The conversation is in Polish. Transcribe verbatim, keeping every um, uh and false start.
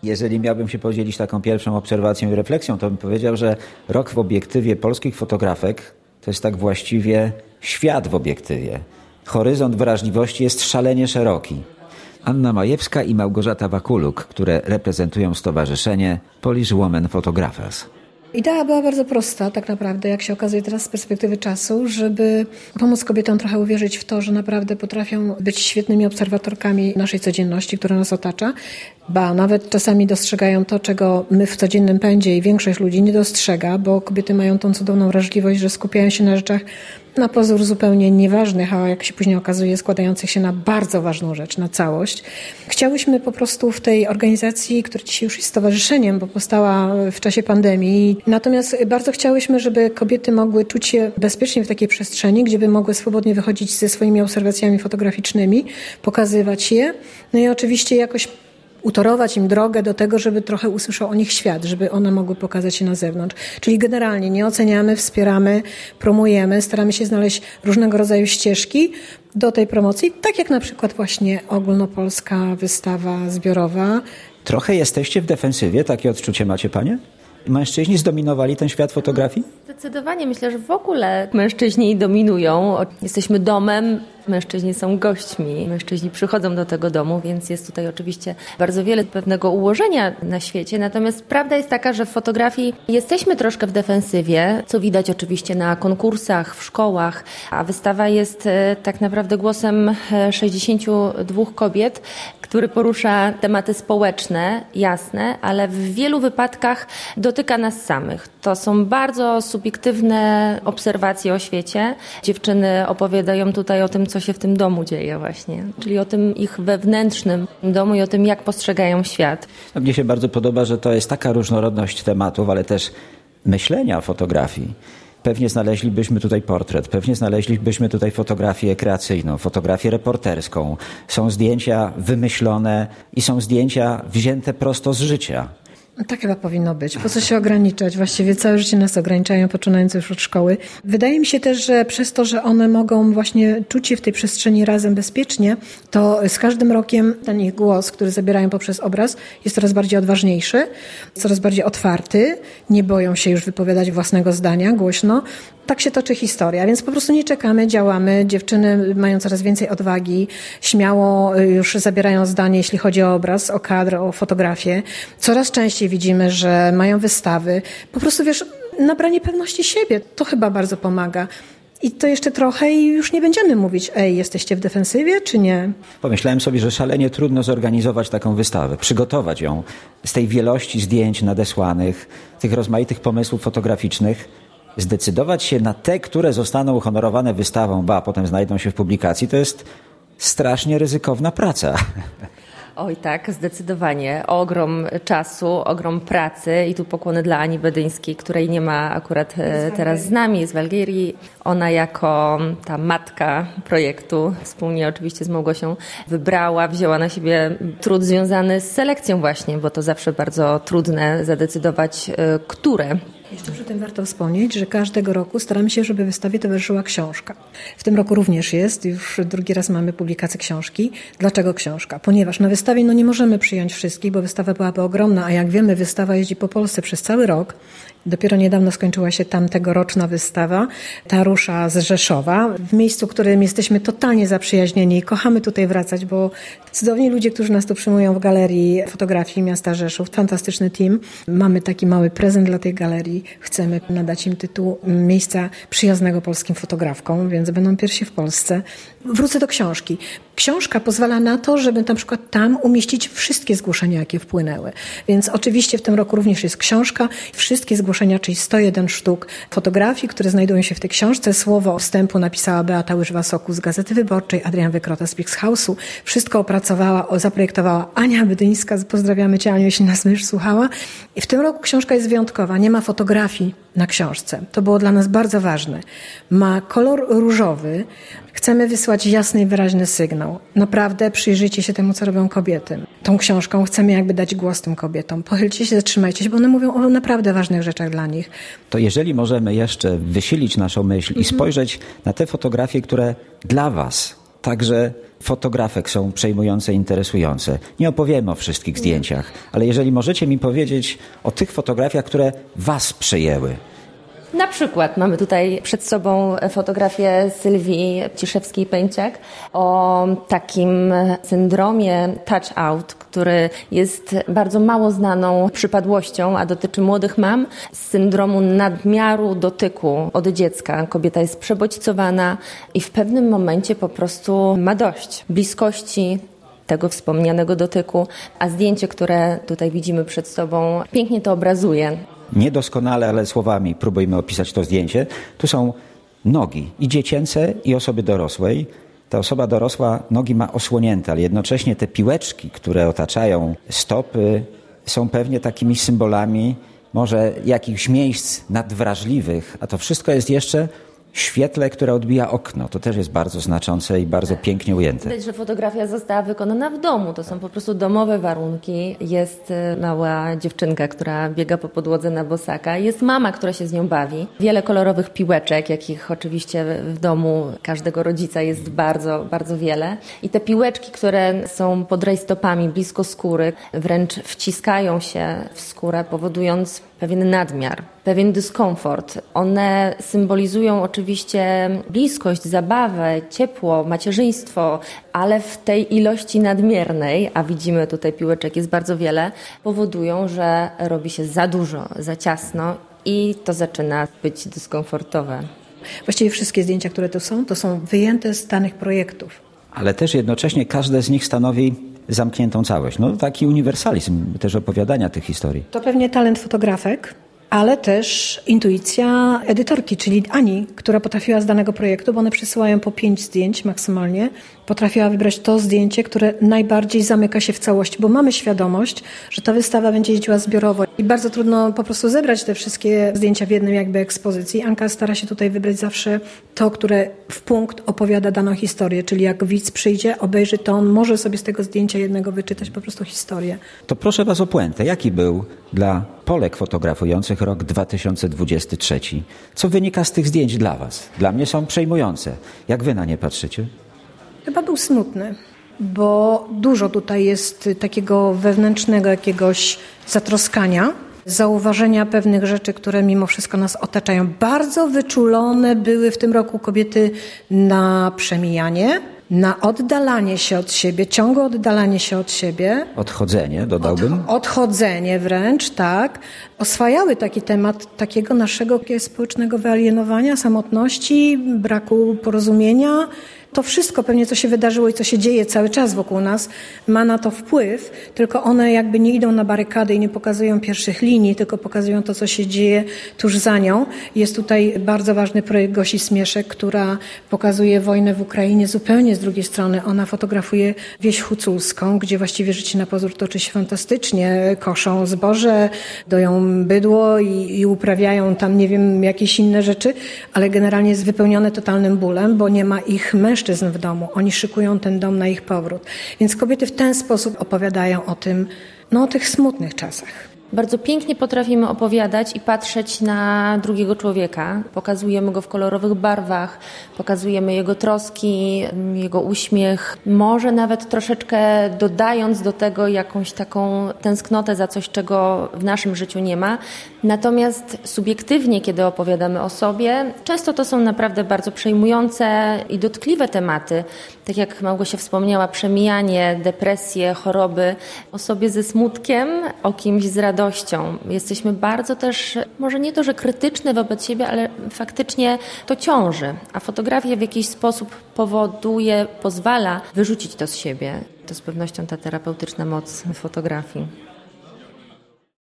Jeżeli miałbym się podzielić taką pierwszą obserwacją i refleksją, to bym powiedział, że rok w obiektywie polskich fotografek to jest tak właściwie świat w obiektywie. Horyzont wrażliwości jest szalenie szeroki. Anna Majewska i Małgorzata Wakuluk, które reprezentują stowarzyszenie Polish Women Photographers. Idea była bardzo prosta, tak naprawdę, jak się okazuje teraz z perspektywy czasu, żeby pomóc kobietom trochę uwierzyć w to, że naprawdę potrafią być świetnymi obserwatorkami naszej codzienności, która nas otacza, ba, nawet czasami dostrzegają to, czego my w codziennym pędzie i większość ludzi nie dostrzega, bo kobiety mają tą cudowną wrażliwość, że skupiają się na rzeczach na pozór zupełnie nieważnych, a jak się później okazuje, składających się na bardzo ważną rzecz, na całość. Chciałyśmy po prostu w tej organizacji, która dzisiaj już jest stowarzyszeniem, bo powstała w czasie pandemii, natomiast bardzo chciałyśmy, żeby kobiety mogły czuć się bezpiecznie w takiej przestrzeni, gdzie by mogły swobodnie wychodzić ze swoimi obserwacjami fotograficznymi, pokazywać je, no i oczywiście jakoś utorować im drogę do tego, żeby trochę usłyszał o nich świat, żeby one mogły pokazać się na zewnątrz. Czyli generalnie nie oceniamy, wspieramy, promujemy, staramy się znaleźć różnego rodzaju ścieżki do tej promocji, tak jak na przykład właśnie ogólnopolska wystawa zbiorowa. Trochę jesteście w defensywie, takie odczucie macie, panie? Mężczyźni zdominowali ten świat fotografii? Zdecydowanie. Myślę, że w ogóle mężczyźni dominują. Jesteśmy domem, mężczyźni są gośćmi. Mężczyźni przychodzą do tego domu, więc jest tutaj oczywiście bardzo wiele pewnego ułożenia na świecie. Natomiast prawda jest taka, że w fotografii jesteśmy troszkę w defensywie, co widać oczywiście na konkursach, w szkołach, a wystawa jest tak naprawdę głosem sześćdziesięciu dwóch kobiet, który porusza tematy społeczne, jasne, ale w wielu wypadkach dotyka nas samych. To są bardzo subiektywne obserwacje o świecie. Dziewczyny opowiadają tutaj o tym, co się w tym domu dzieje właśnie, czyli o tym ich wewnętrznym domu i o tym, jak postrzegają świat. No, mnie się bardzo podoba, że to jest taka różnorodność tematów, ale też myślenia o fotografii. Pewnie znaleźlibyśmy tutaj portret, pewnie znaleźlibyśmy tutaj fotografię kreacyjną, fotografię reporterską. Są zdjęcia wymyślone i są zdjęcia wzięte prosto z życia. Tak chyba powinno być. Po co się ograniczać? Właściwie całe życie nas ograniczają, poczynając już od szkoły. Wydaje mi się też, że przez to, że one mogą właśnie czuć się w tej przestrzeni razem bezpiecznie, to z każdym rokiem ten ich głos, który zabierają poprzez obraz, jest coraz bardziej odważniejszy, coraz bardziej otwarty. Nie boją się już wypowiadać własnego zdania głośno. Tak się toczy historia, więc po prostu nie czekamy, działamy. Dziewczyny mają coraz więcej odwagi, śmiało już zabierają zdanie, jeśli chodzi o obraz, o kadr, o fotografię. Coraz częściej widzimy, że mają wystawy. Po prostu, wiesz, nabranie pewności siebie, to chyba bardzo pomaga. I to jeszcze trochę i już nie będziemy mówić, ej, jesteście w defensywie, czy nie? Pomyślałem sobie, że szalenie trudno zorganizować taką wystawę, przygotować ją z tej wielości zdjęć nadesłanych, tych rozmaitych pomysłów fotograficznych, zdecydować się na te, które zostaną uhonorowane wystawą, ba, potem znajdą się w publikacji, to jest strasznie ryzykowna praca. Oj tak, zdecydowanie. Ogrom czasu, ogrom pracy i tu pokłony dla Ani Bedyńskiej, której nie ma akurat teraz z nami, jest w Algierii. Ona jako ta matka projektu, wspólnie oczywiście z Małgosią, wybrała, wzięła na siebie trud związany z selekcją właśnie, bo to zawsze bardzo trudne zadecydować, które. Jeszcze przy tym warto wspomnieć, że każdego roku staramy się, żeby wystawie towarzyszyła książka. W tym roku również jest, już drugi raz mamy publikację książki. Dlaczego książka? Ponieważ na wystawie no nie możemy przyjąć wszystkich, bo wystawa byłaby ogromna, a jak wiemy, wystawa jeździ po Polsce przez cały rok. Dopiero niedawno skończyła się tam tegoroczna wystawa. Ta rusza z Rzeszowa, w miejscu, w którym jesteśmy totalnie zaprzyjaźnieni i kochamy tutaj wracać, bo cudowni ludzie, którzy nas tu przyjmują w Galerii Fotografii Miasta Rzeszów, fantastyczny team. Mamy taki mały prezent dla tej galerii. Chcemy nadać im tytuł miejsca przyjaznego polskim fotografkom, więc będą pierwsi w Polsce. Wrócę do książki. Książka pozwala na to, żeby na przykład tam umieścić wszystkie zgłoszenia, jakie wpłynęły. Więc oczywiście w tym roku również jest książka. Wszystkie zgłoszenia, czyli sto jeden sztuk fotografii, które znajdują się w tej książce. Słowo wstępu napisała Beata Łyżwa-Soku z Gazety Wyborczej, Adrian Wykrota z Pixhouse'u. Wszystko opracowała, zaprojektowała Ania Bedyńska. Pozdrawiamy Cię, Aniu, jeśli nas już słuchała. I w tym roku książka jest wyjątkowa. Nie ma fotografii na książce. To było dla nas bardzo ważne. Ma kolor różowy. Chcemy wysłać jasny i wyraźny sygnał. Naprawdę przyjrzyjcie się temu, co robią kobiety. Tą książką chcemy jakby dać głos tym kobietom. Pochylcie się, zatrzymajcie się, bo one mówią o naprawdę ważnych rzeczach dla nich. To jeżeli możemy jeszcze wysilić naszą myśl i spojrzeć na te fotografie, które dla was także fotografek są przejmujące, interesujące. Nie opowiemy o wszystkich zdjęciach, ale jeżeli możecie mi powiedzieć o tych fotografiach, które was przejęły. Na przykład mamy tutaj przed sobą fotografię Sylwii Ciszewskiej-Pęciak o takim syndromie touch out, który jest bardzo mało znaną przypadłością, a dotyczy młodych mam z syndromu nadmiaru dotyku od dziecka. Kobieta jest przebodźcowana i w pewnym momencie po prostu ma dość bliskości, tego wspomnianego dotyku, a zdjęcie, które tutaj widzimy przed sobą, pięknie to obrazuje. Niedoskonale, ale słowami próbujmy opisać to zdjęcie. Tu są nogi i dziecięce, i osoby dorosłej. Ta osoba dorosła nogi ma osłonięte, ale jednocześnie te piłeczki, które otaczają stopy, są pewnie takimi symbolami może jakichś miejsc nadwrażliwych, a to wszystko jest jeszcze w świetle, które odbija okno. To też jest bardzo znaczące i bardzo pięknie ujęte. Widać, że fotografia została wykonana w domu. To są po prostu domowe warunki. Jest mała dziewczynka, która biega po podłodze na bosaka. Jest mama, która się z nią bawi. Wiele kolorowych piłeczek, jakich oczywiście w domu każdego rodzica jest bardzo, bardzo wiele. I te piłeczki, które są pod rajstopami, blisko skóry, wręcz wciskają się w skórę, powodując pewien nadmiar, pewien dyskomfort. One symbolizują oczywiście bliskość, zabawę, ciepło, macierzyństwo, ale w tej ilości nadmiernej, a widzimy tutaj piłeczek jest bardzo wiele, powodują, że robi się za dużo, za ciasno i to zaczyna być dyskomfortowe. Właściwie wszystkie zdjęcia, które tu są, to są wyjęte z danych projektów. Ale też jednocześnie każde z nich stanowi zamkniętą całość. No taki uniwersalizm też opowiadania tych historii. To pewnie talent fotografek, ale też intuicja edytorki, czyli Ani, która potrafiła z danego projektu, bo one przysyłają po pięć zdjęć maksymalnie, potrafiła wybrać to zdjęcie, które najbardziej zamyka się w całości, bo mamy świadomość, że ta wystawa będzie jeździła zbiorowo i bardzo trudno po prostu zebrać te wszystkie zdjęcia w jednym jakby ekspozycji. Anka stara się tutaj wybrać zawsze to, które w punkt opowiada daną historię, czyli jak widz przyjdzie, obejrzy to, on może sobie z tego zdjęcia jednego wyczytać po prostu historię. To proszę was o puentę. Jaki był dla Polek fotografujących rok dwa tysiące dwudziesty trzeci? Co wynika z tych zdjęć dla was? Dla mnie są przejmujące. Jak wy na nie patrzycie? Chyba był smutny, bo dużo tutaj jest takiego wewnętrznego jakiegoś zatroskania, zauważenia pewnych rzeczy, które mimo wszystko nas otaczają. Bardzo wyczulone były w tym roku kobiety na przemijanie, na oddalanie się od siebie, ciągłe oddalanie się od siebie. Odchodzenie, dodałbym. Od, odchodzenie wręcz, tak. Oswajały taki temat takiego naszego społecznego wyalienowania, samotności, braku porozumienia. To wszystko pewnie, co się wydarzyło i co się dzieje cały czas wokół nas, ma na to wpływ, tylko one jakby nie idą na barykady i nie pokazują pierwszych linii, tylko pokazują to, co się dzieje tuż za nią. Jest tutaj bardzo ważny projekt Gosi Smieszek, która pokazuje wojnę w Ukrainie zupełnie z drugiej strony. Ona fotografuje wieś huculską, gdzie właściwie życie na pozór toczy się fantastycznie. Koszą zboże, doją bydło i, i uprawiają tam, nie wiem, jakieś inne rzeczy, ale generalnie jest wypełnione totalnym bólem, bo nie ma ich mężczyzn w domu. Oni szykują ten dom na ich powrót. Więc kobiety w ten sposób opowiadają o tym, no o tych smutnych czasach. Bardzo pięknie potrafimy opowiadać i patrzeć na drugiego człowieka. Pokazujemy go w kolorowych barwach, pokazujemy jego troski, jego uśmiech. Może nawet troszeczkę dodając do tego jakąś taką tęsknotę za coś, czego w naszym życiu nie ma. Natomiast subiektywnie, kiedy opowiadamy o sobie, często to są naprawdę bardzo przejmujące i dotkliwe tematy. Tak jak Małgosia wspomniała, przemijanie, depresje, choroby. O sobie ze smutkiem, o kimś z radością. Jesteśmy bardzo też, może nie to, że krytyczne wobec siebie, ale faktycznie to ciąży. A fotografia w jakiś sposób powoduje, pozwala wyrzucić to z siebie. To z pewnością ta terapeutyczna moc fotografii.